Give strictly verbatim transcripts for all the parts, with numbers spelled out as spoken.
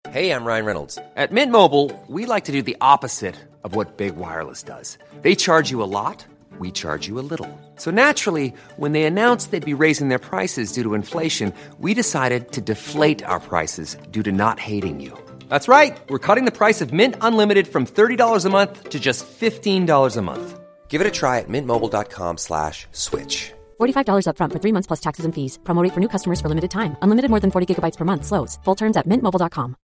Hey, I'm Ryan Reynolds. At Mint Mobile, we like to do the opposite of what Big Wireless does. They charge you a lot, we charge you a little. So naturally, when they announced they'd be raising their prices due to inflation, we decided to deflate our prices due to not hating you. That's right. We're cutting the price of Mint Unlimited from thirty dollars a month to just fifteen dollars a month. Give it a try at mintmobile.com slash switch. forty-five dollars up front for three months plus taxes and fees. Promo rate for new customers for limited time. Unlimited more than forty gigabytes per month slows. Full terms at mint mobile dot com.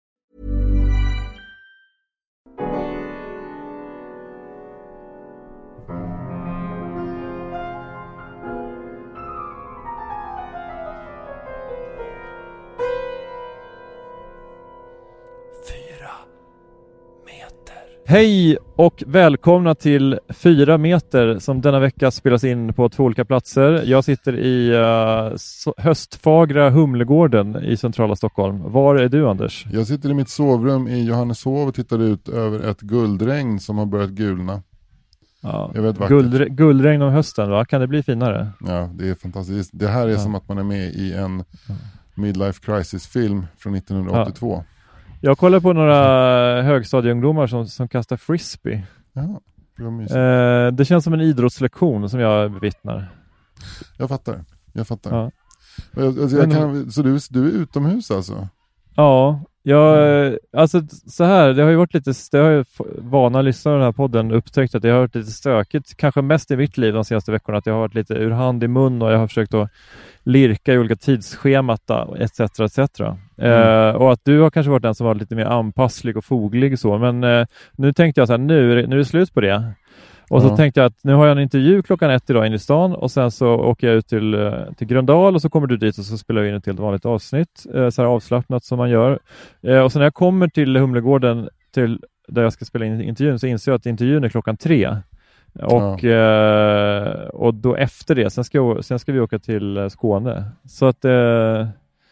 Hej och välkomna till Fyra meter som denna vecka spelas in på två olika platser. Jag sitter i uh, höstfagra Humlegården i centrala Stockholm. Var är du, Anders? Jag sitter i mitt sovrum i Johanneshov och tittar ut över ett guldregn som har börjat gulna. Ja, jag vet Guldre- guldregn om hösten, va? Kan det bli finare? Ja, det är fantastiskt. Det här är ja. som att man är med i en midlife crisis-film från nittonhundraåttiotvå. Ja. Jag kollar på några högstadieungdomar som, som kastar frisbee. Ja, det, eh, det känns som en idrottslektion som jag bevittnar. Jag fattar, jag fattar. Ja. Alltså, jag kan, så du, du är utomhus alltså? Ja, jag, alltså så här, det har ju varit lite, det har ju vana lyssnare av den här podden upptäckt att det har varit lite stökigt, kanske mest i mitt liv de senaste veckorna, att jag har varit lite ur hand i mun och jag har försökt att lirka i olika tidsschemat et cetera et cetera. Mm. Eh, och att du har kanske varit den som var lite mer anpasslig och foglig så, men eh, nu tänkte jag så här, nu är det, nu är det slut på det. Och så ja. tänkte jag att nu har jag en intervju klockan ett idag in i stan och sen så åker jag ut till, till Gröndal och så kommer du dit och så spelar vi in ett helt vanligt avsnitt, eh, så här avslappnat som man gör. Eh, och sen när jag kommer till Humlegården till, där jag ska spela in intervjun, så inser jag att intervjun är klockan tre. Och, ja. eh, och då efter det, sen ska, jag, sen ska vi åka till Skåne. Så att eh,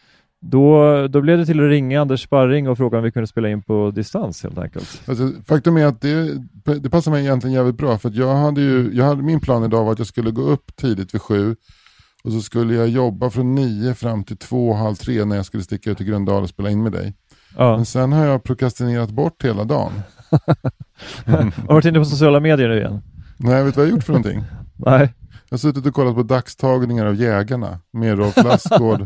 då, då blev det till att ringa Anders Sparring och fråga om vi kunde spela in på distans helt enkelt. Alltså, faktum är att det, det passar mig egentligen jävligt bra, för att jag hade ju, jag hade, min plan idag var att jag skulle gå upp tidigt vid sju och så skulle jag jobba från nio fram till två, halv tre när jag skulle sticka ut till Gröndal och spela in med dig. Ja. Men sen har jag prokrastinerat bort hela dagen. Mm. Har du varit inne på sociala medier nu igen? Nej, vet du vad jag har gjort för någonting? Nej. Jag har suttit och kollat på dagstagningar av jägarna med Rolf Lassgård.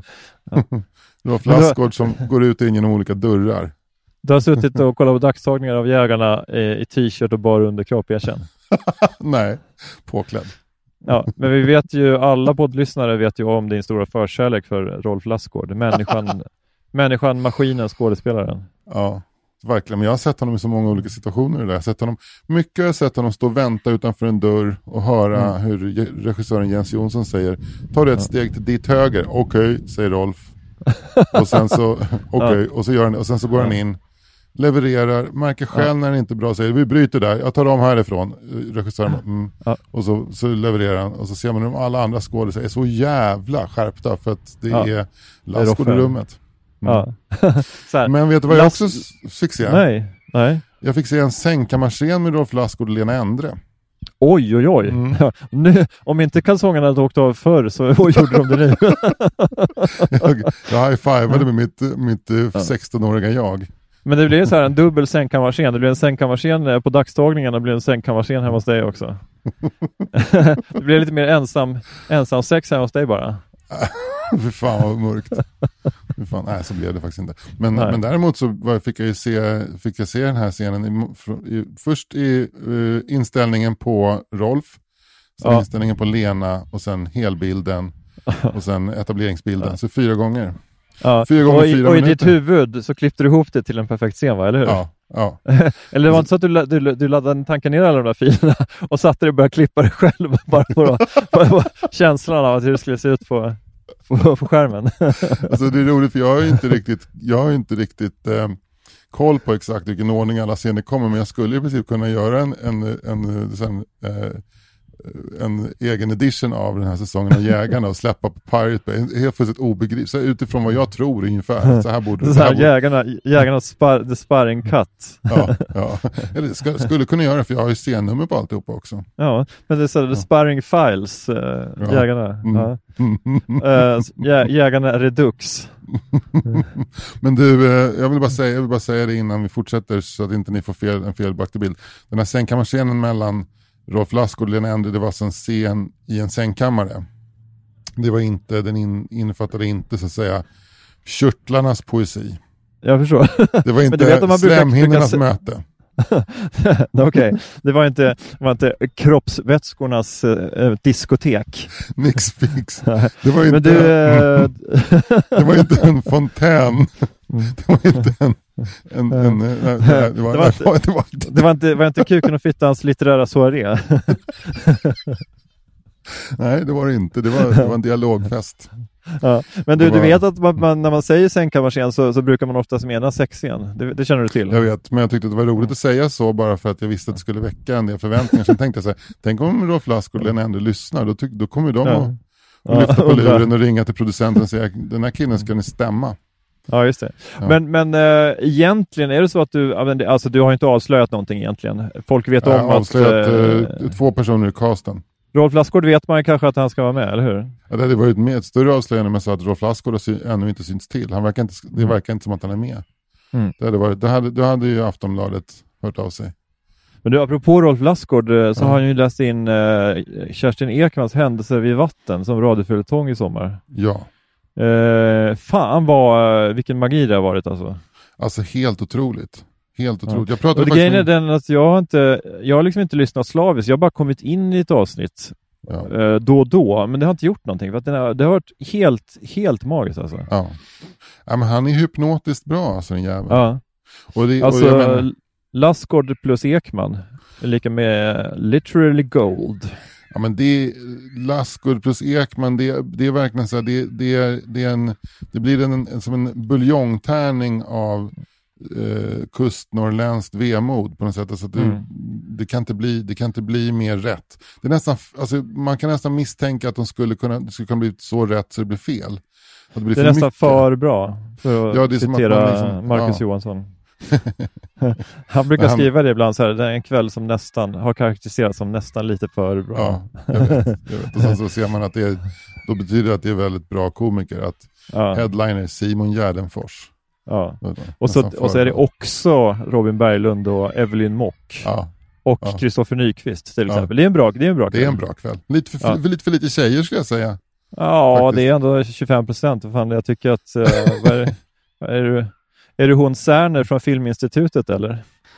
Rolf Lassgård som går ut in genom olika dörrar. Du har suttit och kollat på dagstagningar av jägarna i, i t-shirt och bara under kropp, erkänn. Nej, påklädd. Ja, men vi vet ju, alla poddlyssnare vet ju om din stora förkärlek för Rolf Lassgård. Människan, människan, maskinen, skådespelaren. Ja. Verkligen, men jag har sett honom i så många olika situationer där. Jag har sett honom, mycket har jag sett honom stå och vänta utanför en dörr och höra mm. hur regissören Jens Jonsson säger, tar du ett steg till ditt höger? Okej, okay, säger Rolf. Och sen så okej, okay, och så gör han, och sen så går han in, levererar, märker själv ja. när det inte är bra, säger vi bryter där, jag tar dem härifrån. Regissören mm. ja. och så, så levererar han, och så ser man hur alla andra skådespelare är så jävla skärpta för att det ja. är Lassgård i rummet. Mm. Ja. Men vet du vad jag också fick se? Nej, nej. Jag fick se en sänkarmarschen med Rolf Lassgård och Lena Endre. Oj, oj, oj. Mm. Ja, nu, om inte kalsongerna hade åkt av förr så gjorde de det nu. jag jag high-fivade med mitt, mitt sexton-åriga jag. Men det blev så här en dubbel sängkammarschen. Det blev en sängkammarschen på dagstagningen och det blev en sängkammarschen hemma hos dig också. Det blev lite mer ensam, ensam sex hemma hos dig bara. För fan vad mörkt. För fan, nej, så blev det faktiskt inte. Men, men däremot så var, fick jag ju se, fick jag se den här scenen i, i, först i uh, inställningen på Rolf, sen ja. inställningen på Lena och sen helbilden och sen etableringsbilden. Ja. Så fyra gånger. Ja. Fyra gånger och i, fyra och minuter. i ditt huvud så klippte du ihop det till en perfekt scen, va? Eller hur? Ja. Ja. Eller det var inte så att du, du, du laddade tankar ner alla de där filerna och satte dig och började klippa dig själv bara på, på, på känslan av att hur det skulle se ut på På, på skärmen. Alltså det är roligt, för jag har ju inte riktigt, jag har inte riktigt eh, koll på exakt vilken ordning alla scener kommer, men jag skulle i princip kunna göra en, en, en, en, en eh, en egen edition av den här säsongen av Jägarna och släppa på Pirate Bay. Helt fullständigt obegripligt. Så utifrån vad jag tror ungefär. Så här borde det. Så här, jägarna, jägarna spar, the sparring cut. Ja, ja. Eller ska, skulle kunna göra, för jag har ju scennummer på alltihopa också. Ja, men det är så här, the sparring files, äh, ja. Jägarna. Mm. Ja. äh, jä, jägarna Redux. Mm. Men du, eh, jag, vill bara säga, jag vill bara säga det innan vi fortsätter så att inte ni får fel, en felaktig bild. Den här sängkammarscenen mellan Rolf Lassgård och Lena Endre, det var alltså en scen i en sängkammare. Det var inte, den in, innefattade inte så att säga körtlarnas poesi. Jag förstår. Det var inte slemhinnornas brukar... möte. Okej, okay. Det var inte, det var inte kroppsvätskornas eh, diskotek. Nix fix. Det var inte, du, eh... det var inte en fontän. Det var inte en... en, en nej, det, var, det, var inte, det, var inte, det var inte, var inte kuken och fittans litterära soaré. Nej, det var det inte. Det var, det var en dialogfest. Ja. Men du, var... du vet att man, man, när man säger sängkammarscen så, så brukar man oftast mena sexscen. Det, det känner du till? Jag vet, men jag tyckte att det var roligt att säga så bara för att jag visste att det skulle väcka en del förväntningar. Sen tänkte jag så här, tänk om Rolf Lassgård och Lena Endre lyssnar, då, tyck, då kommer de ja. att och lyfta på luren och ringa till producenten och säga, den här killen ska ni stämma. Ja, just det. Ja. Men, men äh, egentligen är det så att du, alltså du har inte avslöjat någonting egentligen. Folk vet om att... Jag har avslöjat äh, två personer i casten. Rolf Lassgård vet man kanske att han ska vara med, eller hur? Ja, det var ju ett, med, ett större avslöjande med så att Rolf Lassgård sy- ännu inte syns till. Han verkar inte, det verkar inte som att han är med. Mm. Det hade varit, det hade, då hade ju Aftonbladet hört av sig. Men du, apropå Rolf Lassgård så mm. har han ju läst in uh, Kerstin Ekmans Händelser vid vatten som radioföljetong i sommar. Ja. Uh, fan vad, vilken magi det har varit alltså. Alltså helt otroligt. Helt otroligt. Ja. Jag pratade och grejen om... är den att jag har inte, jag har liksom inte lyssnat slaviskt. Jag har bara kommit in i ett avsnitt ja. uh, då och då. Men det har inte gjort någonting. För att den har, det har varit helt, helt magiskt alltså. Ja. Ja, men han är hypnotiskt bra alltså, den jäveln. Ja. Och det, alltså, och jag menar... Lassgård plus Ekman är lika med literally gold. Ja, men det Lassgård plus Ekman, det, det är verkligen så här, det, det, är, det, är en, det blir en, en, som en buljongtärning av eh, kustnorrländskt vemod på något sätt. Alltså att det, mm. det, kan inte bli, det kan inte bli mer rätt. Det är nästan, alltså, man kan nästan misstänka att de skulle kunna, det skulle kunna bli så rätt så det blir fel. Att det blir det är för nästan mycket. för bra för att ja, det är citera att liksom, Marcus ja. Johansson. Han brukar han... skriva det ibland så här, det är en kväll som nästan har karaktäriserats som nästan lite för bra. Ja, jag vet, jag vet. Och sen så ser man att det är, då betyder det att det är väldigt bra komiker, att ja. headliner Simon Gärdenfors. Ja. Och så, och så är det också Robin Berglund och Evelyn Mock. Ja. Och Kristoffer ja. Nyqvist till exempel. Ja. Det är en bra, det är en bra kväll. Det är en bra kväll. Lite för, ja. för, lite för lite tjejer ska jag säga. Ja, faktiskt. Det är ändå tjugofem procent. Fan, jag tycker att... Uh, vad är, vad är, du, är du hon Särner från Filminstitutet, eller?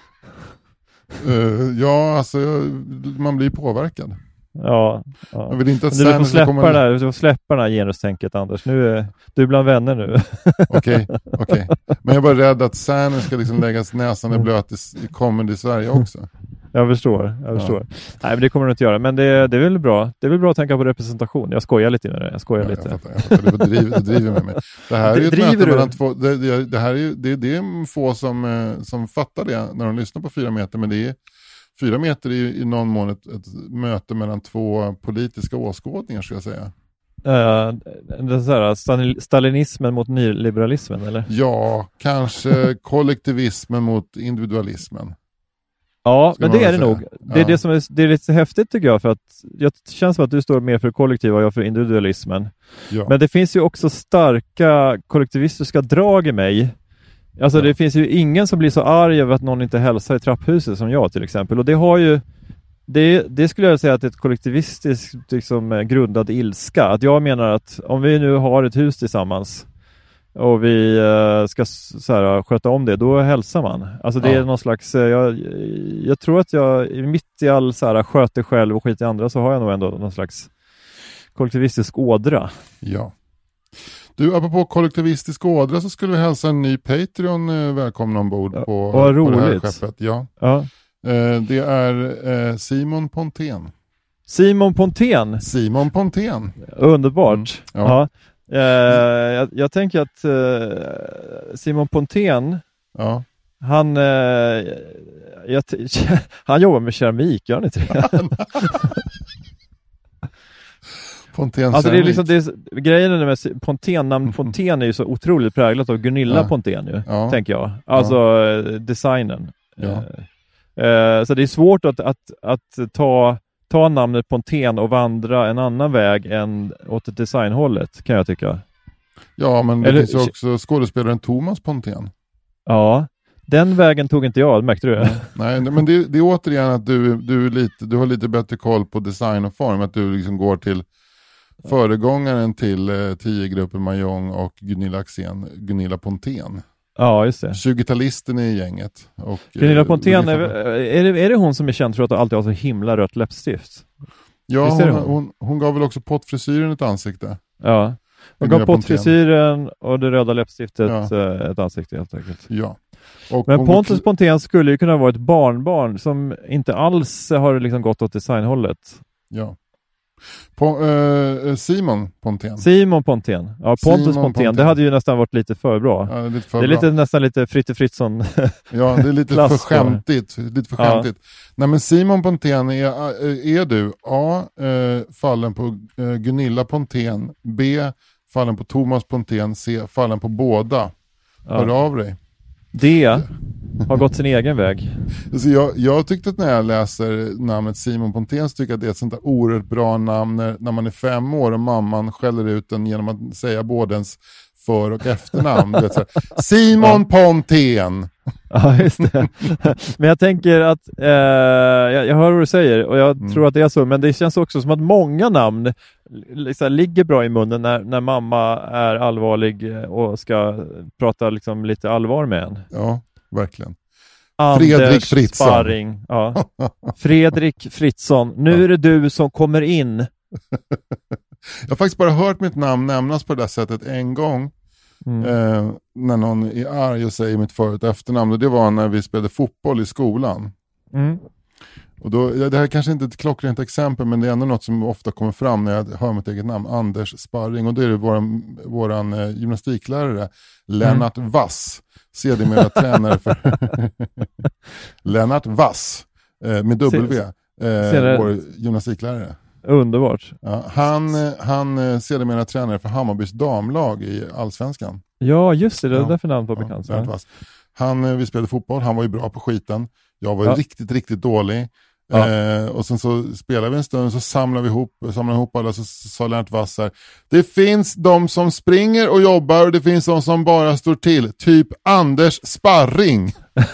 Uh, ja, alltså man blir påverkad. Ja. ja. Jag vill inte att du, får släppa kommer... där, du får släppa det här genustänket, Anders. Nu är du är bland vänner nu. Okej, okay, okej. Okay. Men jag är bara rädd att Särner ska liksom läggas näsan i blöt i, i comedy i Sverige också. Jag förstår, jag förstår. Ja. Nej, men det kommer du inte göra. Men det, det är väl bra. Det är väl bra att tänka på representation. Jag skojar lite med det. Jag skojar ja, lite. Jag fattar, jag fattar. Du driver, du driver med mig. Det här är ju ett möte du? mellan två... Det, det, det här är ju, det, det är få som, som fattar det när de lyssnar på fyra meter. Men det är, fyra meter är ju i någon mån ett, ett möte mellan två politiska åskådningar, ska jag säga. Uh, det så här, stalinismen mot nyliberalismen, eller? Ja, kanske kollektivismen mot individualismen. Ja, Ska men det är det säga. nog. Det är, ja. det, som är, det är lite häftigt tycker jag, för att jag känns som att du står mer för kollektiva och jag för individualismen. Ja. Men det finns ju också starka kollektivistiska drag i mig. Alltså ja. Det finns ju ingen som blir så arg över att någon inte hälsar i trapphuset som jag till exempel. Och det har ju, det, det skulle jag säga att det är ett kollektivistiskt liksom, grundad ilska. Att jag menar att om vi nu har ett hus tillsammans och vi uh, ska så här, sköta om det, då hälsar man. Alltså det ja. är någon slags, uh, jag, jag tror att jag mitt i all så här, sköter själv och skit i andra, så har jag nog ändå någon slags kollektivistisk ådra. Ja. Du, apropå kollektivistisk ådra, så skulle vi hälsa en ny Patreon uh, välkomna ombord ja. på, på det här skeppet. Ja. Ja. Uh, det är uh, Simon Pontén. Simon Pontén? Simon Pontén. Underbart. Mm. Ja. Ja. Uh, jag, jag tänker att uh, Simon Pontén ja. han uh, jag t- han jobbar med keramik, gör han inte det? Pontén Alltså det är liksom, det är, grejen med Pontén, namn Pontén är ju så otroligt präglat av Gunilla ja. Pontén ju, ja. tänker jag. Alltså ja. designen. Ja. Uh, så det är svårt att, att, att ta, ta namnet Pontén och vandra en annan väg än åt ett designhållet, kan jag tycka. Ja, men det Eller, finns ju också skådespelaren Thomas Pontén. Ja, den vägen tog inte jag, märkte du det? Nej, men det, det är återigen att du, du, är lite, du har lite bättre koll på design och form. Att du liksom går till föregångaren till eh, tio-gruppen Mahjong och Gunilla Axén, Gunilla Pontén. Ja, just det. tjugotalisten i gänget. Och, Gunilla Pontén, är, är, det, är det hon som är känd för att alltid ha så himla rött läppstift? Ja, hon, hon? Hon, hon gav väl också pottfrisyren ett ansikte. Ja, hon gav pottfrisyren och det röda läppstiftet ja. ett ansikte helt enkelt. Ja. Och men Pontus går... Pontén skulle ju kunna vara ett barnbarn som inte alls har liksom gått åt designhållet. Ja. Po- äh, Simon Pontén. Simon Pontén. Ja, Pontus Simon Pontén. Pontén. Det hade ju nästan varit lite för bra. Ja, det är, lite för det är bra. lite, nästan lite Fritte Fritzson. Ja, det är lite för skämtigt. Lite för skämtigt. Ja. Nej, men Simon Pontén är, är du A. Eh, fallen på eh, Gunilla Pontén. B. Fallen på Thomas Pontén. C. Fallen på båda. Ja. Hör av dig. D. Har gått sin egen väg. Alltså jag, jag tyckte att när jag läser namnet Simon Pontén så tycker jag att det är ett sånt där oerhört bra namn när, när man är fem år och mamman skäller ut den genom att säga både ens för- och efternamn. Du vet, så här, Simon Pontén! Ja, just det. Men jag tänker att eh, jag, jag hör vad du säger och jag mm. tror att det är så, men det känns också som att många namn liksom, ligger bra i munnen när, när mamma är allvarlig och ska prata liksom, lite allvar med en. Ja, verkligen. Anders Fredrik Fritzson. Sparring, ja. Fredrik Fritzson, nu ja. är det du som kommer in. Jag har faktiskt bara hört mitt namn nämnas på det där sättet en gång. Mm. Eh, när någon är arg och säger mitt för- och efternamn. Och det var när vi spelade fotboll i skolan. Mm. Och då, det här är kanske inte ett klockrent exempel, men det är ändå något som ofta kommer fram när jag hör mitt eget namn. Anders Sparring. Och då är det våran, våran eh, gymnastiklärare Lennart mm. Vass. Sedermera tränare för Lennart Vass. Eh, med W. Eh, vår gymnastiklärare. Underbart. Ja, han, han sedermera tränare för Hammarbys damlag i Allsvenskan. Ja, just det. Det är ja. därför namn på ja, bekant. Ja. Han, vi spelade fotboll. Han var ju bra på skiten. Jag var ju ja. riktigt, riktigt dålig. Ja. Eh, och sen så spelade vi en stund, så samlade vi ihop, samlade ihop alla, så sa Lennart Vass här: det finns de som springer och jobbar och det finns de som bara står till. Typ Anders Sparring.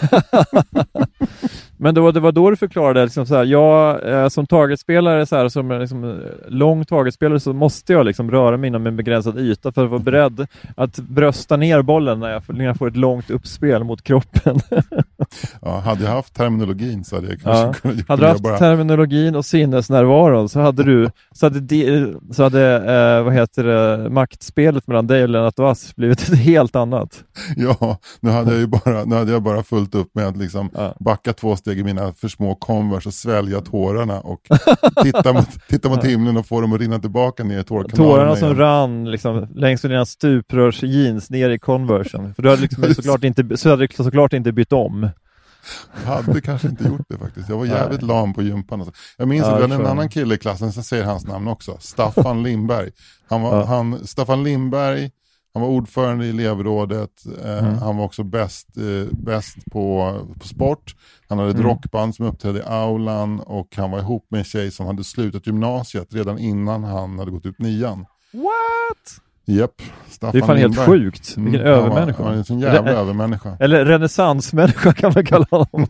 Men då, det var då du förklarade liksom så här, jag eh, som targetspelare så här, som liksom, lång targetspelare så måste jag liksom röra mig inom en begränsad yta för att vara beredd att brösta ner bollen när jag, när jag får ett långt uppspel mot kroppen. Ja, hade jag haft terminologin så hade jag kanske ja. kunnat Hade du haft bara... terminologin och sinnesnärvaron så hade du så hade, de, så hade eh, vad heter det, maktspelet mellan dig och Lennart Vass blivit ett helt annat. Ja, nu hade jag ju bara, nu hade jag bara fullt upp med att liksom ja. backa två steg i mina för små Converse och svälja tårarna och titta mot, titta mot himlen och få dem att rinna tillbaka ner i tårkanalerna. Tårarna som igen. rann liksom, längs med dina stuprörs jeans ner i Conversen. För du hade liksom såklart inte, så hade du såklart inte bytt om. Jag hade kanske inte gjort det faktiskt. Jag var jävligt Nej. lam på gympan. Alltså. Jag minns ja, att det var en annan kille i klassen som säger hans namn också. Staffan Lindberg. Han var, ja. han, Staffan Lindberg, han var ordförande i elevrådet. Eh, mm. Han var också bäst, eh, bäst på, på sport. Han hade ett mm. rockband som uppträdde i aulan. Och han var ihop med en tjej som hade slutat gymnasiet redan innan han hade gått ut nian. What? Japp, Staffan det är fan Lindberg. Helt sjukt. Vilken mm, övermänniska. Han var en sån jävla Re- övermänniska. Eller renässansmänniska kan man kalla honom.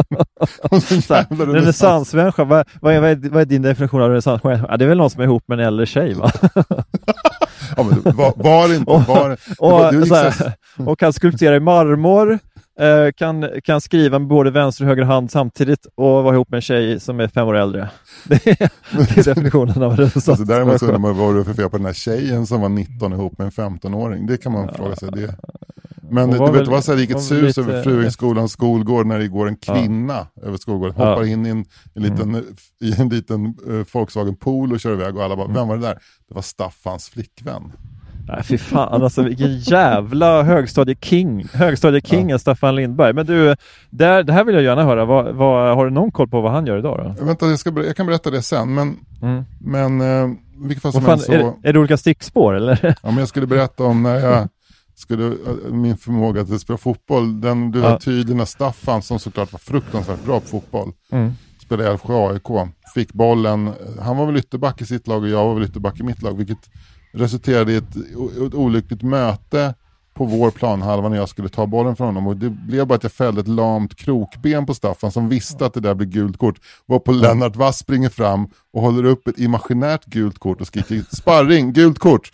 Renässansmänniska. Vad, vad, är, vad, är, vad är din definition av renässansmänniska? Ja, det är väl någon som är ihop med en äldre tjej, va? Ja, men var, var inte... Var, och, var, och, så här, och kan skulptera i marmor. Eh, kan, kan skriva med både vänster och höger hand samtidigt och vara ihop med en tjej som är fem år äldre. Det är, det är definitionen av renässansmänniska. Alltså, däremot så undrar man vad du för fel på den här tjejen som var nitton ihop med en femton-åring. Det kan man ja. fråga sig. Det. Men du vet vad så här, vilket sus lite... över fruhögskolans skolgård när det går en kvinna ja. över skolgården. Hoppar ja. in i en, en liten, mm. i en liten uh, Volkswagen Pool och kör iväg och alla bara, mm. vem var det där? Det var Staffans flickvän. Nej, fy fan, alltså vilken jävla högstadie-king högstadie-king ja. Staffan Lindberg. Men du, där, det här vill jag gärna höra. Vad, vad, har du någon koll på vad han gör idag då? Jag, vänta, jag, ska, jag kan berätta det sen. Men, mm. men eh, vilket fall som fan, helst så... är, det, är det olika stickspår eller? Ja, men jag skulle berätta om när jag skulle, min förmåga att spela fotboll, den blev ja. tydlig när Staffan, som såklart var fruktansvärt bra på fotboll, mm. spelade i Älvsjö A I K, fick bollen, han var väl ytterback i sitt lag och jag var väl ytterback i mitt lag, vilket resulterade i ett, ett olyckligt möte på vår planhalva när jag skulle ta bollen från honom, och det blev bara att jag fällde ett lamt krokben på Staffan som visste att det där blir gult kort, var på Lennart Wass springer fram och håller upp ett imaginärt gult kort och skriker sparring, gult kort.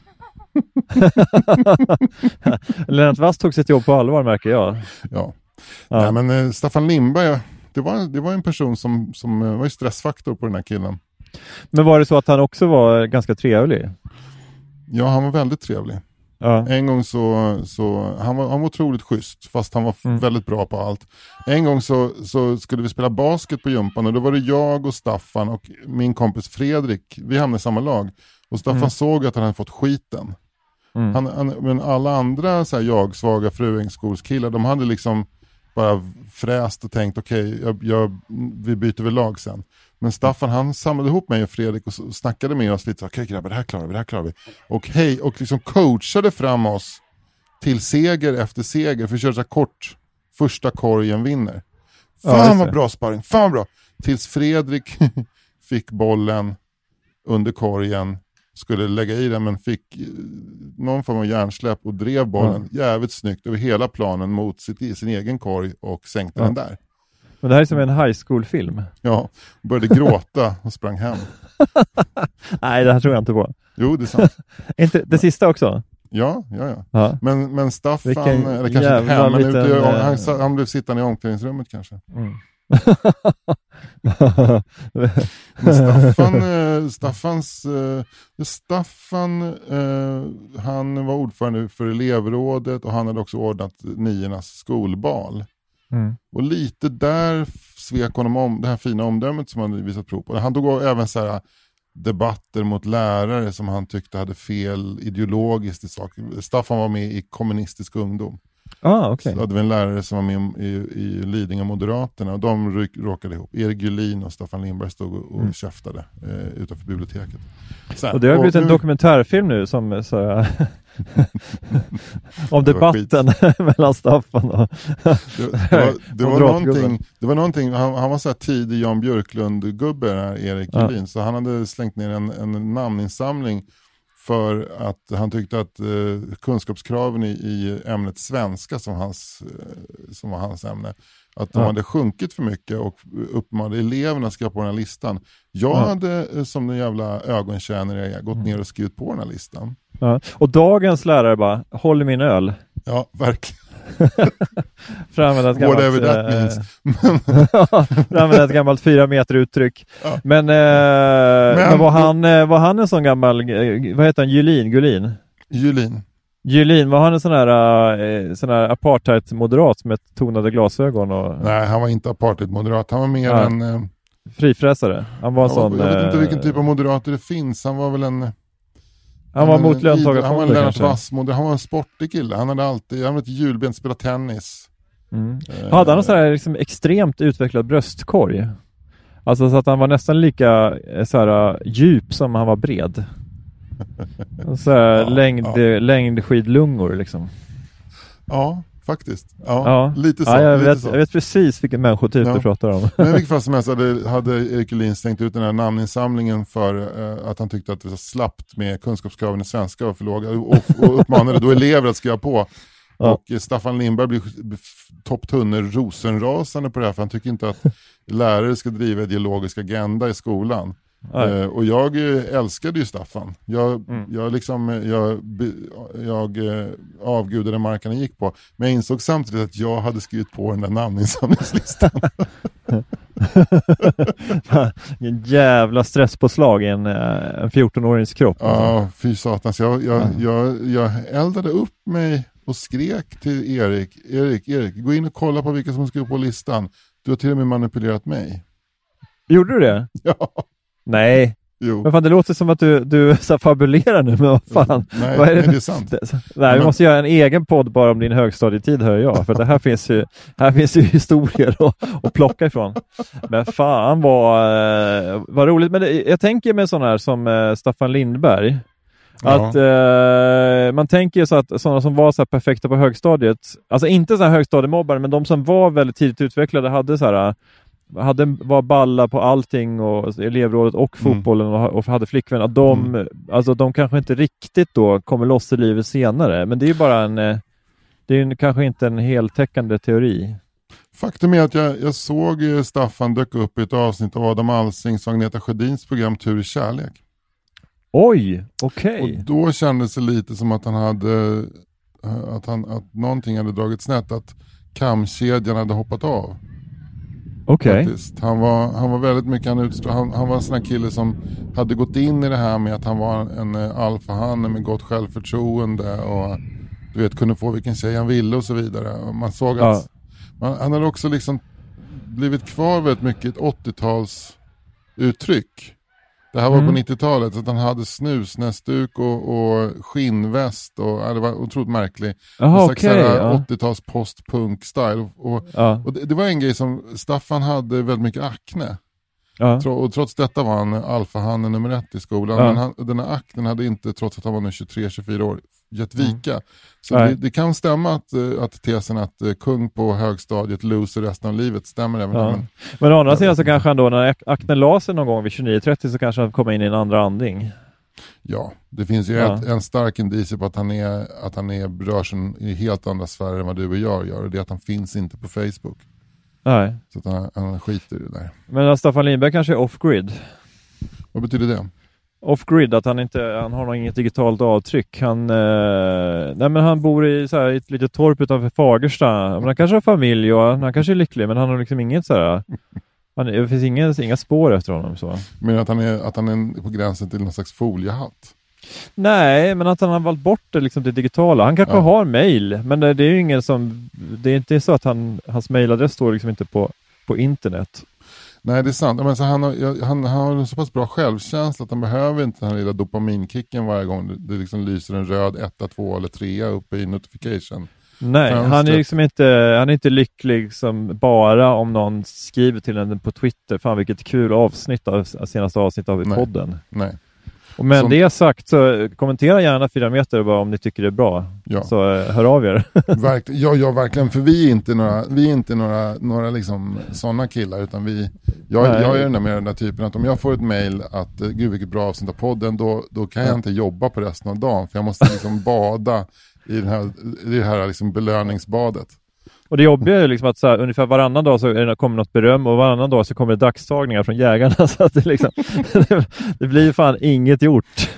Lennart Wass tog sitt jobb på allvar, märker jag. Ja, ja. Nej, men eh, Staffan Lindberg, det var, det var en person som, som var ju stressfaktor på den här killen. Men var det så att han också var ganska trevlig? Ja, han var väldigt trevlig. Ja. En gång så, så han, var, han var otroligt schysst, fast han var mm. väldigt bra på allt. En gång så, så skulle vi spela basket på Jumpan, och då var det jag och Staffan och min kompis Fredrik, vi hamnade i samma lag. Och Staffan mm. såg att han hade fått skiten. Mm. Han, han, men alla andra så här, jag, svaga fruängsskolskillar, de hade liksom bara fräst och tänkt okej, okay, jag, jag, vi byter väl lag sen. Men Staffan, han samlade ihop mig och Fredrik och snackade med oss lite så, okej okay, grabbar, det här klarar vi, det här klarar vi. Och hej, och liksom coachade fram oss till seger efter seger, för att köra så här kort, första korgen vinner. Fan ja, vad bra sparring, fan vad bra. Tills Fredrik fick bollen under korgen, skulle lägga i den, men fick någon form av hjärnsläpp och drev bollen mm. jävligt snyggt över hela planen mot sitt, sin egen korg och sänkte ja. den där. Men det här är som en high school-film. Ja, började gråta och sprang hem. Nej, det här tror jag inte på. Jo, det är sant. Inte det sista också? Ja, ja, ja. ja. Men, men Staffan, Vilken eller kanske inte hem, men liten, ute, äh... han, han blev sittande i omklädningsrummet kanske. Mm. Men Staffan, eh, Staffans, eh, Staffan eh, han var ordförande för elevrådet och han hade också ordnat niornas skolbal. Mm. Och lite där svek honom om det här fina omdömet som han hade visat prov på. Han tog även så här debatter mot lärare som han tyckte hade fel ideologiskt i saker. Staffan var med i Kommunistisk ungdom. Ah, okay. Så hade vi en lärare som var med i, i Lidingö Moderaterna, och de ryk, råkade ihop. Erik Gulin och Staffan Lindberg stod och, och mm. käftade eh, utanför biblioteket. Så här, och det har blivit och, en dokumentärfilm nu som så, om debatten mellan Staffan och det, det var, det var någonting, det var någonting han, han var så här tidig Jan Björklund-gubbe här, Erik ja. Gulin, så han hade slängt ner en, en namninsamling för att han tyckte att eh, kunskapskraven i, i ämnet svenska som, hans, eh, som var hans ämne, att de ja. hade sjunkit för mycket och uppmanade eleverna att skriva på den här listan. Jag ja. hade eh, som den jävla ögontjänare gått ner och skrivit på den här listan. Ja. Och dagens lärare bara, håll min öl. Ja, verkligen. Framvända ett gammalt, whatever that means. Framvända ett gammalt fyra meter uttryck. Ja. Men, eh, men, men var, han, var han en sån gammal, vad heter han, Gulin? Gulin? Gulin. Gulin, var han en sån här, sån här apartheid-moderat med tonade glasögon? Och... Nej, han var inte apartheid-moderat. Han var mer ja. en... Eh... frifräsare. Han var en sån... Jag vet inte vilken typ av moderater det finns. Han var väl en... Han var mot löntagarfonder. Han var en Lennart Wassmoder. Han var en sportig kille. Han hade alltid, han hade ett julben, spelat tennis. Mm. Uh, hade han en sån här liksom extremt utvecklad bröstkorg? Alltså så att han var nästan lika så här djup som han var bred. Så här ja, längd, ja. längdskidlungor liksom. Ja, faktiskt. Ja, ja. Lite så. Ja, jag, lite vet, så. jag vet precis vilken människotyp ja. du pratar om. Men i vilket fall som helst hade, hade Erik Ullin stängt ut den här namninsamlingen för uh, att han tyckte att det var slappt med kunskapskraven i svenska och för låga, och, och uppmanade då elever att skriva på. Ja. Och Staffan Lindberg blir topptunner rosenrasande på det här, för han tycker inte att lärare ska driva ideologisk agenda i skolan. Uh, och jag uh, älskade ju Staffan. Jag, mm. jag, liksom, jag, jag uh, avgudade marken han gick på. Men jag insåg samtidigt att jag hade skrivit på den där namninsamlingslistan. En jävla stresspåslag i en, en fjorton-årings kropp. Ja, fy satans. Jag, jag, mm. jag, jag eldade upp mig och skrek till Erik. Erik, Erik, gå in och kolla på vilka som skriver på listan. Du har till och med manipulerat mig. Gjorde du det? Ja. Nej. Jo. Men fan, det låter som att du, du så fabulerar nu, men vad fan. Nej, vad är det? nej, det är sant. Det, nej, vi men... måste göra en egen podd bara om din högstadietid, hör jag. För det här finns ju, här finns ju historier att, att plocka ifrån. Men fan vad, vad roligt. Men det, jag tänker med sådana här som uh, Staffan Lindberg. Att ja. uh, man tänker ju så att sådana som var så här perfekta på högstadiet, alltså inte så här högstadiemobbare, men de som var väldigt tidigt utvecklade hade så här... hade, var balla på allting och elevrådet och fotbollen och, och hade flickvän, att de, mm. alltså de kanske inte riktigt då kommer loss i livet senare, men det är ju bara en, det är ju kanske inte en heltäckande teori. Faktum är att jag, jag såg Staffan dök upp i ett avsnitt av Adam Alsings och Agneta Sjödins program Tur i kärlek. Oj, okej. Okay. Och då kändes det lite som att han hade att, han, att någonting hade dragit snett, att kamkedjan hade hoppat av. Okej. Okay. Han var, han var väldigt mycket, han, utstå, han, han var en sån här kille som hade gått in i det här med att han var en, en alfahanne med gott självförtroende och du vet, kunde få vilken tjej han ville och så vidare. Och man såg ja. att man, han hade också liksom blivit kvar väldigt mycket ett åttio-tals uttryck. Det här var mm. på nittiotalet, så att han hade snusnäsduk och, och skinnväst och ja, det var otroligt märkligt. Aha, en okay, ja. åttio-tals postpunk-style. Och, och, ja. och det, det var en grej som Staffan hade väldigt mycket akne. Ja. Och trots detta var han alfahannen nummer ett i skolan. Ja. Men han, den här aknen hade inte, trots att han var nu tjugotre tjugofyra år, gett vika. Mm. Så det, det kan stämma att, att tesen att uh, kung på högstadiet loser resten av livet stämmer även. Ja. Men, men å andra sidan så kanske han då, när aknen la sig någon gång vid tjugonio trettio, så kanske han kommer in i en andra andning. Ja, det finns ju ja. ett, en stark indicie på att han är, att han är rör sig i helt andra sfärer än vad du och jag gör. Och det är att han finns inte på Facebook. Nej. Så att han, han skiter i det där. Men Staffan Lindberg kanske är off-grid. Vad betyder det? Off-grid, att han inte, han har något inget digitalt avtryck. Han, eh, nej men han bor i så här, ett litet torp utanför Fagersta. Men han kanske har familj och han kanske är lycklig, men han har liksom inget så här, han, det finns inga, inga spår efter honom så. Men att han är, att han är på gränsen till någon slags foliehatt? Nej, men att han har valt bort det liksom, det digitala. Han kanske ja. har mejl, men det, det är ju ingen som, det är inte så att han, hans mejladress står liksom inte på, på internet. Nej, det är sant. Men så han, har, han, han har en så pass bra självkänsla att han behöver inte den här lilla dopaminkicken varje gång det, det liksom lyser en röd etta, två eller trea uppe i notification. Nej, Fönstret. han är liksom inte, han är inte lycklig som bara om någon skriver till henne på Twitter. Fan vilket kul avsnitt av senaste avsnitt av i Nej. podden. Nej. Och med Som... det sagt så kommentera gärna fyra meter bara om ni tycker det är bra. Ja. Så eh, hör av er. Verk... ja, ja, verkligen. För vi är inte några, vi är inte några, några liksom sådana killar. Utan vi, jag, jag är den där med den där typen att om jag får ett mejl att uh, gud vilket bra avsnitt av podden, då, då kan jag inte jobba på resten av dagen. För jag måste liksom bada i, den här, i det här liksom belöningsbadet. Och det jobbiga är liksom att så här, ungefär varannan dag så är det, kommer något beröm och varannan dag så kommer det dagstagningar från jägarna. Så att det, liksom, det, det blir fan inget gjort.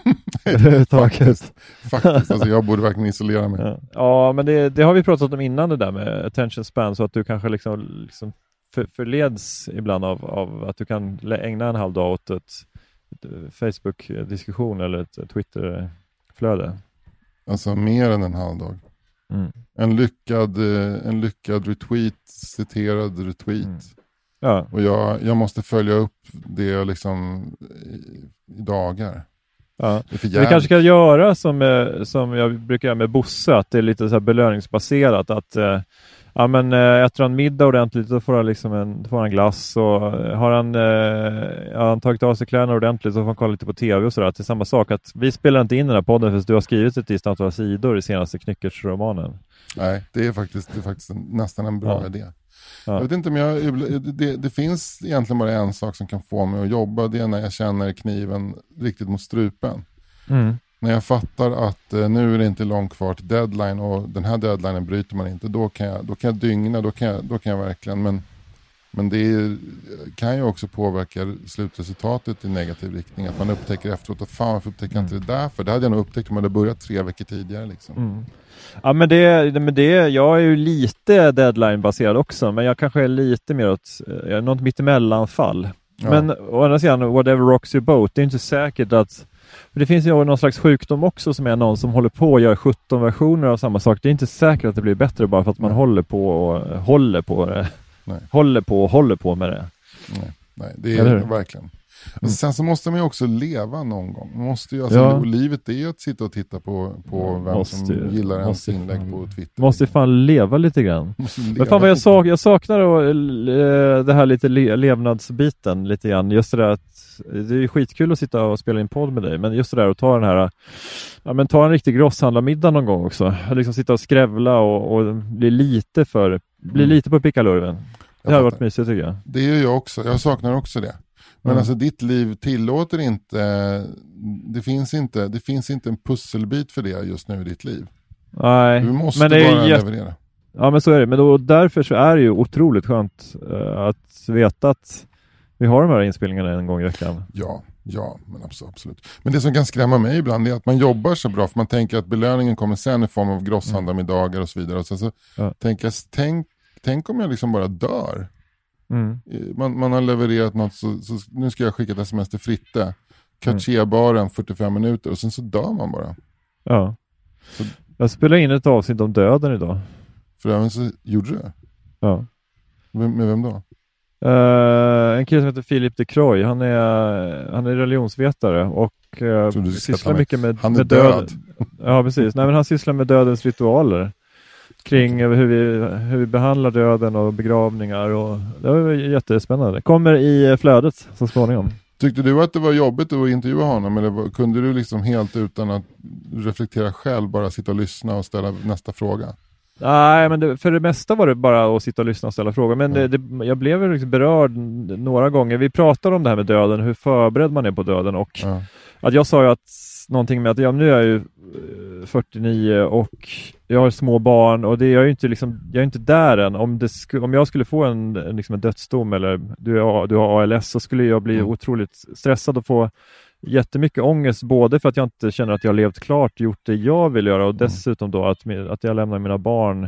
faktiskt, faktiskt. Alltså jag borde verkligen isolera mig. Ja, ja men det, det har vi pratat om innan det där med attention span, så att du kanske liksom, liksom för, förleds ibland av, av att du kan ägna en halv dag åt ett, ett Facebook-diskussion eller ett, ett Twitter-flöde. Alltså mer än en halv dag. Mm. En lyckad en lyckad retweet, citerad retweet. Mm. Ja. Och jag, jag måste följa upp det liksom i, i dagar. Ja. Vi kanske ska göra som, som jag brukar göra med Bosse, att det är lite så här belöningsbaserat, att eh, ja, men, äter han middag ordentligt så får han, liksom en, får han glass, och har han, eh, har han tagit av sig kläderna ordentligt så får han kolla lite på tv och sådär. Det är samma sak, att vi spelar inte in den här podden för att du har skrivit ett visst antal sidor i senaste Knyckertz-romanen. Nej, det är faktiskt, det är faktiskt en, nästan en bra ja. idé. Ja. Jag vet inte om jag, det, det finns egentligen bara en sak som kan få mig att jobba, det är när jag känner kniven riktigt mot strupen. Mm. När jag fattar att eh, nu är det inte långt kvar till deadline och den här deadlinen bryter man inte, då kan jag, då kan jag dygna, då kan jag, då kan jag verkligen, men, men det är, kan ju också påverka slutresultatet i negativ riktning, att man upptäcker efteråt att fan varför upptäcker jag inte det där, för det hade jag nog upptäckt om jag hade börjat tre veckor tidigare liksom. Mm. Ja, men det, men det, jag är ju lite deadline-baserad också, men jag kanske är lite mer åt, jag är något mittemellanfall. Ja. Men å andra sidan, whatever rocks your boat, det är inte säkert att, för det finns ju någon slags sjukdom också som är någon som håller på och gör sjutton versioner av samma sak. Det är inte säkert att det blir bättre bara för att man Nej. håller på och håller på det. Nej. Håller på och håller på med det. Nej, Nej det är det verkligen. Alltså, sen så måste man ju också leva någon gång. Man måste ju, alltså, Ja. och livet är ju att sitta och titta på, på vem Måste som ju- gillar ens måste inlägg fan- på Twitter. Måste fan leva lite grann. Måste Men leva fan vad jag, på- sak, jag saknar då, eh, det här lite le- levnadsbiten lite grann. Just det där att det är ju skitkul att sitta och spela in podd med dig, men just det där att ta den här, ja men ta en riktig grosshandlarmiddag någon gång också. Liksom sitta och skrävla och, och bli lite för, bli Mm. lite på pickalurven. Det har fattar. varit mysigt tycker jag. Det gör jag också. Jag saknar också det. Men Mm. alltså ditt liv tillåter inte, det finns inte, det finns inte en pusselbit för det just nu i ditt liv. Nej, Du måste men det är bara jätte- leverera. Ja men så är det, men då, därför så är det ju otroligt skönt uh, att veta att vi har de här inspelningarna en gång i veckan. Ja, ja, men absolut. Men det som kan skrämma mig ibland är att man jobbar så bra, för man tänker att belöningen kommer sen i form av grosshandlarmiddagar och så vidare. Och sen så Ja. tänker jag, tänk, tänk om jag liksom bara dör. Mm. Man, man har levererat något, så, så nu ska jag skicka ett sms till Fritte. Cartier-baren fyrtiofem minuter och sen så dör man bara. Ja. Så- Jag spelade in ett avsnitt om döden idag. För även så gjorde du det. Ja. Vem, med vem då? Uh, en kille som heter Philip de Croy, han är, han är religionsvetare och uh, Trodde du skulle säga sysslar att han är- mycket med, han är med död. Ja, precis. Nej, men han sysslar med dödens ritualer. Kring hur vi, hur vi behandlar döden och begravningar. Och, det var jättespännande. Kommer i flödet så småningom. Tyckte du att det var jobbigt att intervjua honom, eller var, kunde du liksom helt utan att reflektera själv bara sitta och lyssna och ställa nästa fråga? Nej, men det, för det mesta var det bara att sitta och lyssna och ställa frågor. Men det, det, jag blev liksom berörd några gånger. Vi pratade om det här med döden, hur förberedd man är på döden. Och Ja. att jag sa ju att någonting med att ja, nu är jag ju eh, fyrtionio och jag har små barn och det är jag är ju inte liksom, jag är inte där än. Om, det sku, om jag skulle få en, en, liksom en dödsdom eller du, är, du har A L S så skulle jag bli Mm. otroligt stressad och få jättemycket ångest, både för att jag inte känner att jag har levt klart, gjort det jag vill göra och dessutom då att, att jag lämnar mina barn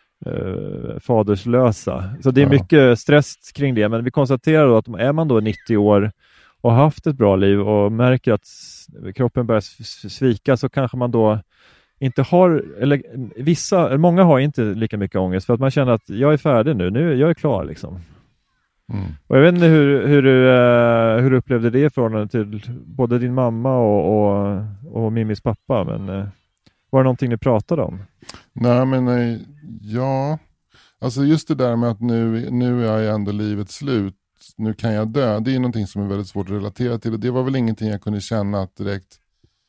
eh, faderslösa. Så det är Ja. mycket stress kring det, men vi konstaterar då att är man då nittio år och haft ett bra liv och märker att kroppen börjar svika, så kanske man då inte har, eller vissa, många har inte lika mycket ångest för att man känner att jag är färdig nu, nu jag är klar liksom. Mm. Och jag vet inte hur, hur, du, uh, hur du upplevde det från till både din mamma och, och, och Mimis pappa, men uh, var det någonting ni pratade om? Nej men nej, ja, alltså just det där med att nu, nu är ändå livet slut, nu kan jag dö, det är någonting som är väldigt svårt att relatera till, och det var väl ingenting jag kunde känna att direkt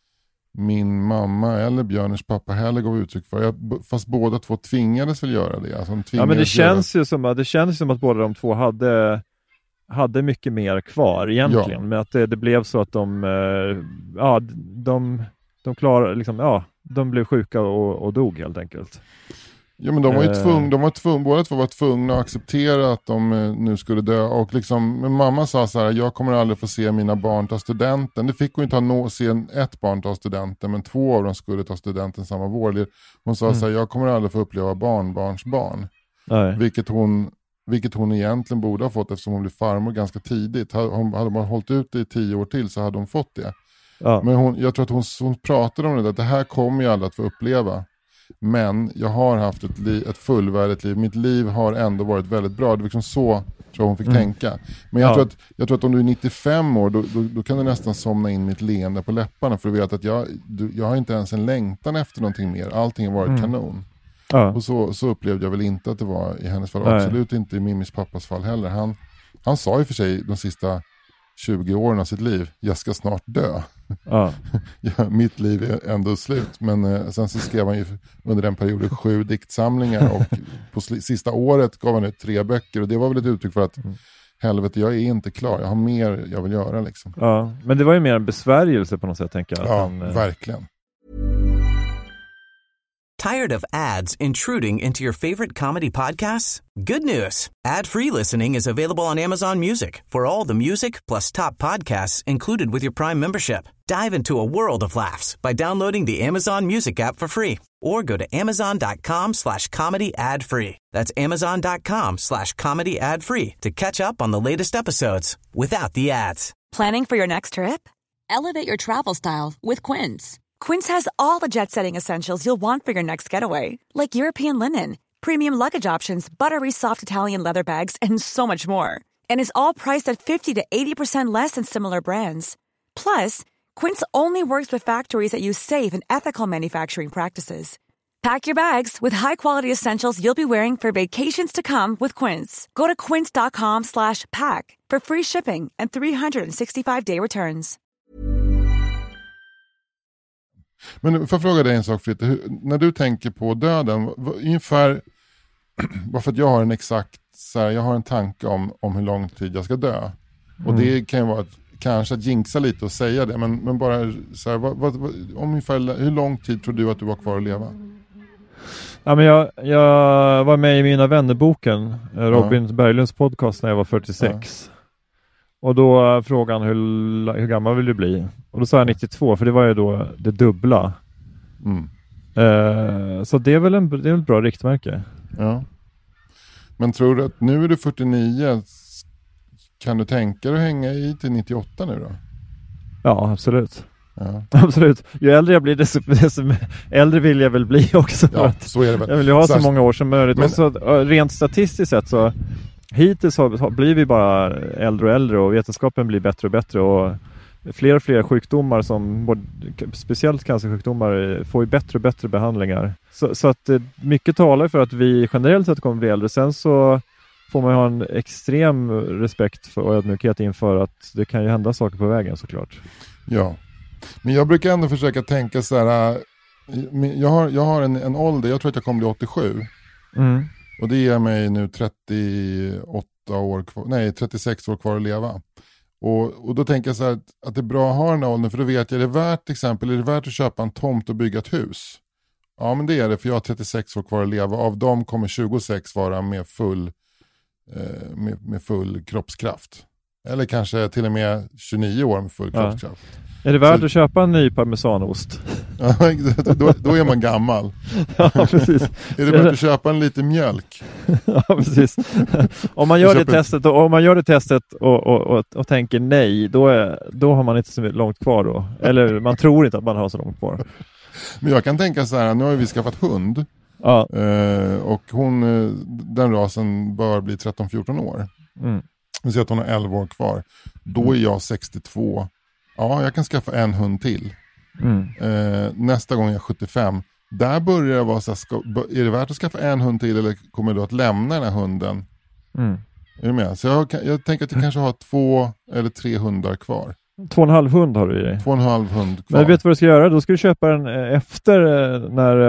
min mamma eller Björners pappa heller gav uttryck för. Jag, fast båda två tvingades väl göra det. Alltså de Ja, men det tvingades göra- känns ju som att, det känns som att båda de två hade, hade mycket mer kvar egentligen. Ja. Men att det, det blev så att de, eh, ja, de, de klarade, liksom, ja, de blev sjuka och, och dog helt enkelt. Ja, men de var ju Eh. tvungna, de var tvungna, båda två var tvungna att acceptera att de eh, nu skulle dö. Och liksom, men mamma sa så här, jag kommer aldrig få se mina barn ta studenten. Det fick hon inte ha nå, se en, ett barn ta studenten, men två av dem skulle ta studenten samma vår. Hon sa Mm. så här, jag kommer aldrig få uppleva barnbarns barn. Nej. Vilket hon, vilket hon egentligen borde ha fått eftersom hon blev farmor ganska tidigt. Hade hon hade man hållit ut det i tio år till så hade hon fått det. Ja. Men hon, jag tror att hon, hon pratade om det, att det här kommer jag aldrig att få uppleva. Men jag har haft ett, li, ett fullvärdigt liv. Mitt liv har ändå varit väldigt bra. Det var liksom så tror jag hon fick Mm. tänka. Men jag, Ja. tror att, jag tror att om du är nittiofem år, då, då, då kan du nästan somna in mitt leende på läpparna. För du vet att jag, du, jag har inte ens en längtan efter någonting mer. Allting har varit Mm. kanon. Ja. Och så, så upplevde jag väl inte att det var i hennes fall. Nej. Absolut inte i Mimis pappas fall heller. Han, han sa ju för sig de sista tjugo åren av sitt liv, jag ska snart dö. Ja. Ja, mitt liv är ändå slut. Men eh, sen så skrev han ju under den perioden sju diktsamlingar. Och på sli, sista året gav han ut tre böcker. Och det var väl ett uttryck för att helvete, jag är inte klar. Jag har mer jag vill göra liksom. Ja. Men det var ju mer en besvärjelse på något sätt, tänker jag. Att Ja, han, eh, verkligen. Tired of ads intruding into your favorite comedy podcasts? Good news. Ad-free listening is available on Amazon Music for all the music plus top podcasts included with your Prime membership. Dive into a world of laughs by downloading the Amazon Music app for free or go to amazon.com slash comedy ad free. That's amazon.com slash comedy ad free to catch up on the latest episodes without the ads. Planning for your next trip? Elevate your travel style with Quince. Quince has all the jet-setting essentials you'll want for your next getaway, like European linen, premium luggage options, buttery soft Italian leather bags, and so much more. And is all priced at fifty to eighty percent less than similar brands. Plus, Quince only works with factories that use safe and ethical manufacturing practices. Pack your bags with high-quality essentials you'll be wearing for vacations to come with Quince. Go to quince.com slash pack for free shipping and three sixty-five day returns. Men får jag fråga dig en sak, Fritte. Hur, när du tänker på döden, ungefär, bara för att jag har en exakt, så här, jag har en tanke om, om hur lång tid jag ska dö. Och mm. det kan ju vara ett, kanske att jinxa lite och säga det, men, men bara så här, vad, vad, vad, ungefär, hur lång tid tror du att du var kvar att leva? Ja, men jag, jag var med i Mina vännerboken, Robin ja. Berglunds podcast, när jag var fyrtiosex. Ja. Och då frågade han hur, hur gammal vill du bli? Och då sa jag nittiotvå, för det var ju då det dubbla. Mm. Uh, så det är väl en, det är ett bra riktmärke. Ja. Men tror du att nu är du fyrtionio, kan du tänka dig att hänga i till nittioåtta nu då? Ja, absolut. Ja. Absolut. Ju äldre jag blir, desto, desto äldre vill jag väl bli också. Ja, så är det väl. Jag vill ju ha så, så många år som möjligt. Men... Och så, rent statistiskt sett så hittills har, blir vi bara äldre och äldre, och vetenskapen blir bättre och bättre, och fler och fler sjukdomar, som speciellt cancersjukdomar, får ju bättre och bättre behandlingar. Så, så att mycket talar för att vi generellt sett kommer bli äldre. Sen så får man ha en extrem respekt för och ödmjukhet inför att det kan ju hända saker på vägen, såklart. Ja, men jag brukar ändå försöka tänka så här, jag har, jag har en, en ålder, jag tror att jag kommer bli åttiosju. Mm. Och det ger mig nu trettioåtta år kvar, nej trettiosex år kvar att leva. Och, och då tänker jag så här att, att det är bra att ha den här åldern, för då vet jag, är det värt till exempel, är det värt att köpa en tomt och bygga ett hus? Ja, men det är det, för jag har trettiosex år kvar att leva. Av dem kommer tjugosex vara med full, eh, med, med full kroppskraft. Eller kanske till och med tjugonio år med full ja. kroppskraft. Är det värt så, att köpa en ny parmesanost? Ja, då, då är man gammal. Ja, precis. Är det värt att köpa en liten mjölk? Ja, precis. Om man gör det testet och, om man gör det testet och, och, och, och tänker nej, då, är, då har man inte så långt kvar då. Eller man tror inte att man har så långt kvar. Men jag kan tänka så här, nu har vi skaffat hund. Ja. Eh, och hon, den rasen bör bli tretton fjorton år. Mm. Vi ser att hon har elva år kvar. Då är jag sextiotvå. Ja, jag kan skaffa en hund till. Mm. Eh, nästa gång är jag sjuttiofem. Där börjar jag vara så här, ska, är det värt att skaffa en hund till, eller kommer du att lämna den här hunden? Mm. Är du med? Så jag, jag tänker att jag kanske har två eller tre hundar kvar. Två och en halv hund har du i dig. Två och en halv hund kvar. Men vet du vad du ska göra? Då ska du köpa den efter när,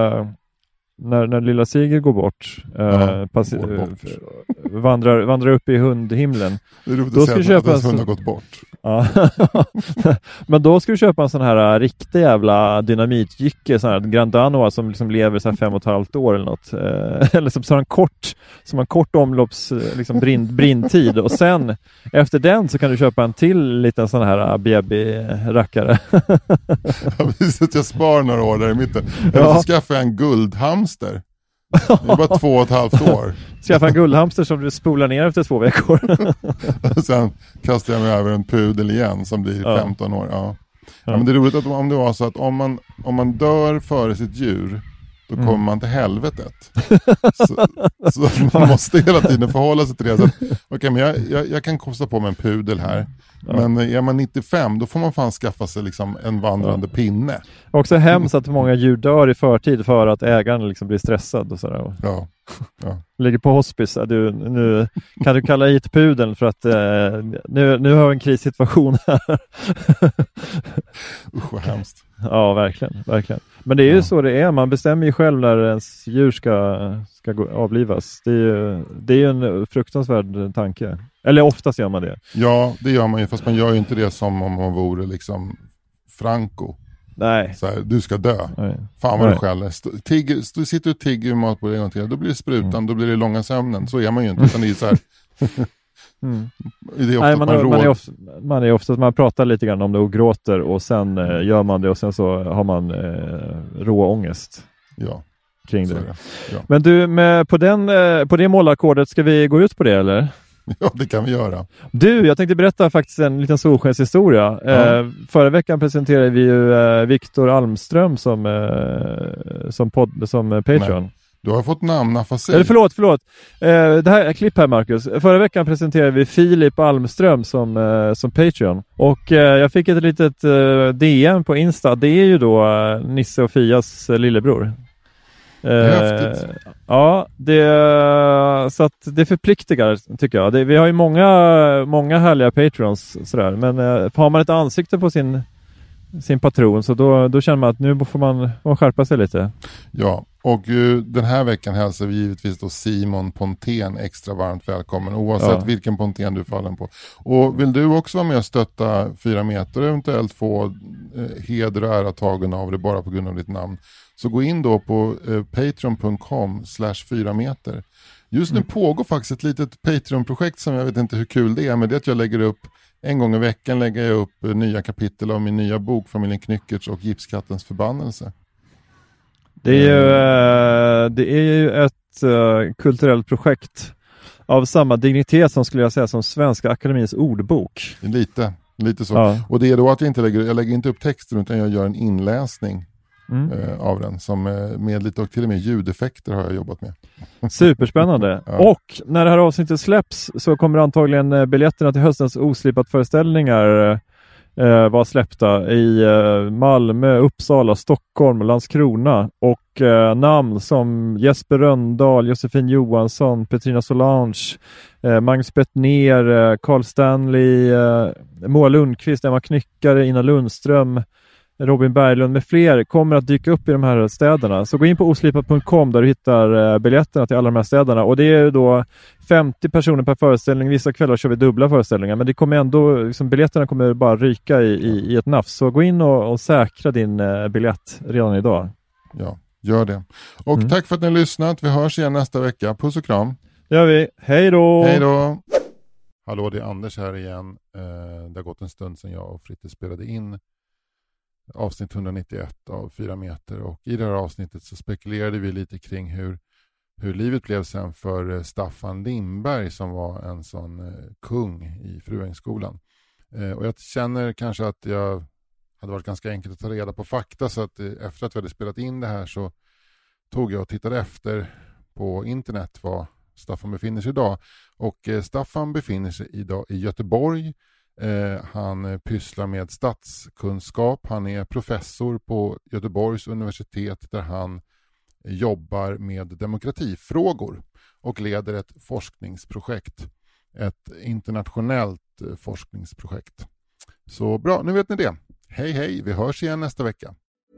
när, när lilla Sigrid går bort. Ja, pass, går bort. Vandrar, vandrar upp i hundhimlen. Det är roligt då att ska säga du att köpa hund en har gått bort. Ja. Men då ska du köpa en sån här riktig jävla dynamitjycke, sån här Grand Danois som liksom lever så här fem och ett halvt år eller något. Eh, eller som, som en kort som en kort omlopps liksom brin, brintid, och sen efter den så kan du köpa en till liten sån här baby-rackare. Ja, precis, att jag sparar några år där i mitten. Eller Ja. så skaffar jag en guldhamster. Det är bara två och ett halvt år. Skaffa en guldhamster som du spolar ner efter två veckor. Och sen kastar jag mig över en pudel igen som blir Ja. femton år. Ja. Ja, men det är roligt att om det var så att om man, om man dör före sitt djur, då kommer Mm. man till helvetet. så, så man måste hela tiden förhålla sig till det. Så att, okay, men jag, jag, jag kan kosta på mig en pudel här. Ja. Men är man nittiofem, då får man fan skaffa sig liksom en vandrande Ja. pinne. Också hemskt att många djur dör i förtid för att ägaren liksom blir stressad och sådär. Ja. Ja. Ligger på hospice. Du, nu kan du kalla hit pudeln för att eh, nu, nu har vi en krissituation här. Usch, vad hemskt. Ja, verkligen, verkligen. Men det är ju Ja. så det är. Man bestämmer ju själv när ens djur ska, ska gå, avlivas. Det är ju det är ju en fruktansvärd tanke. Eller oftast gör man det. Ja, det gör man ju, fast man gör ju inte det som om man vore liksom Franco. Nej. Så här, du ska dö. Nej. Fan vad Nej. du skäller. St- tigger, st- sitter och tigger mat på det en gång till. Då blir det sprutan, Mm. då blir det långa sömnen. Så är man ju inte, utan det är så här. Mm. Det är ofta Nej, att man, man, man, råd... är ofta, man är ofta man pratar lite grann om det och gråter, och sen eh, gör man det, och sen så har man eh, rå ångest Ja, kring så det. är det. Ja. Men du, med, på, den, eh, på det målarkordet, ska vi gå ut på det eller? Ja, det kan vi göra. Du, jag tänkte berätta faktiskt en liten solskenshistoria. Ja. Eh, förra veckan presenterade vi ju eh, Viktor Almström som, eh, som, podd, som eh, Patreon. Du har fått namn afasi. Eller förlåt, förlåt. Eh, det här är klipp här, Marcus. Förra veckan presenterade vi Filip Almström som, eh, som Patreon. Och eh, jag fick ett litet eh, D M på Insta. Det är ju då eh, Nisse och Fias eh, lillebror. Häftigt. Eh, ja, det, så att det förpliktigar, tycker jag. Det, vi har ju många, många härliga Patrons sådär, men eh, har man ett ansikte på sin, sin patron, så då, då känner man att nu får man, man skärpa sig lite. Ja, och uh, den här veckan hälsar vi givetvis då Simon Pontén extra varmt välkommen, oavsett ja. vilken Pontén du faller på. Och vill du också vara med och stötta fyra meter och eventuellt få uh, heder och ära tagen av det bara på grund av ditt namn, så gå in då på uh, patreon punkt com slash fyra meter. Just nu mm. pågår faktiskt ett litet Patreon-projekt som jag vet inte hur kul det är, men det är att jag lägger upp en gång i veckan lägger jag upp uh, nya kapitel av min nya bok Familjen Knyckertz och Gipskattens förbannelse. Det är ju, det är ju ett uh, kulturellt projekt av samma dignitet som skulle jag säga som Svenska Akademins ordbok. Lite, lite så. Ja. Och det är då att jag inte lägger, jag lägger inte upp texten utan jag gör en inläsning mm. uh, av den som med lite och till och med ljudeffekter har jag jobbat med. Superspännande. Ja. Och när det här avsnittet släpps så kommer antagligen biljetterna till höstens oslipat föreställningar Eh, var släppta i eh, Malmö, Uppsala, Stockholm, Landskrona och eh, namn som Jesper Röndahl, Josefin Johansson, Petrina Solange, eh, Magnus Bettner, eh, Carl Stanley, eh, Moa Lundqvist, Emma Knyckare, Ina Lundström, Robin Berglund med fler kommer att dyka upp i de här städerna. Så gå in på oslipat punkt com där du hittar eh, biljetterna till alla de här städerna. Och det är då femtio personer per föreställning. Vissa kvällar kör vi dubbla föreställningar. Men det kommer ändå, liksom, biljetterna kommer bara ryka i, i, i ett nafs. Så gå in och, och säkra din eh, biljett redan idag. Ja, gör det. Och mm. tack för att ni har lyssnat. Vi hörs igen nästa vecka. Puss och kram. Det gör vi. Hej då! Hej då! Hallå, det är Anders här igen. Eh, det har gått en stund sedan jag och Fritte spelade in avsnitt etthundranittioett av fyra meter, och i det här avsnittet så spekulerade vi lite kring hur, hur livet blev sen för Staffan Lindberg som var en sån eh, kung i Fruängsskolan. Eh, och jag känner kanske att jag hade varit ganska enkelt att ta reda på fakta, så att eh, efter att vi hade spelat in det här så tog jag och tittade efter på internet var Staffan befinner sig idag. Och eh, Staffan befinner sig idag i Göteborg. Eh, han pysslar med statskunskap. Han är professor på Göteborgs universitet där han jobbar med demokratifrågor och leder ett forskningsprojekt. Ett internationellt eh, forskningsprojekt. Så bra, nu vet ni det. Hej hej, vi hörs igen nästa vecka.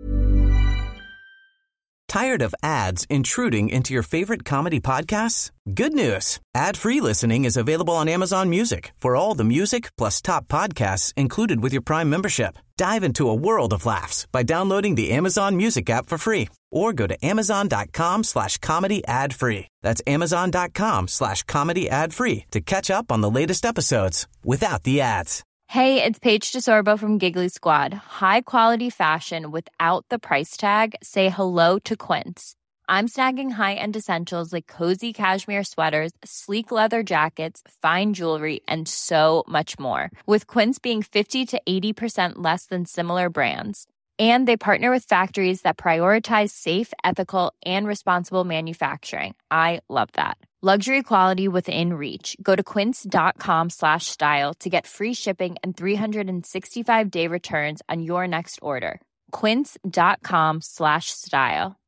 Tired of ads intruding into your favorite comedy podcasts? Good news. Ad-free listening is available on Amazon Music for all the music plus top podcasts included with your Prime membership. Dive into a world of laughs by downloading the Amazon Music app for free or go to amazon.com slash comedy ad free. That's amazon.com slash comedy ad free to catch up on the latest episodes without the ads. Hey, it's Paige DeSorbo from Giggly Squad. High quality fashion without the price tag. Say hello to Quince. I'm snagging high-end essentials like cozy cashmere sweaters, sleek leather jackets, fine jewelry, and so much more. With Quince being fifty to eighty percent less than similar brands. And they partner with factories that prioritize safe, ethical, and responsible manufacturing. I love that. Luxury quality within reach. Go to quince.com slash style to get free shipping and three sixty-five day returns on your next order. Quince.com slash style.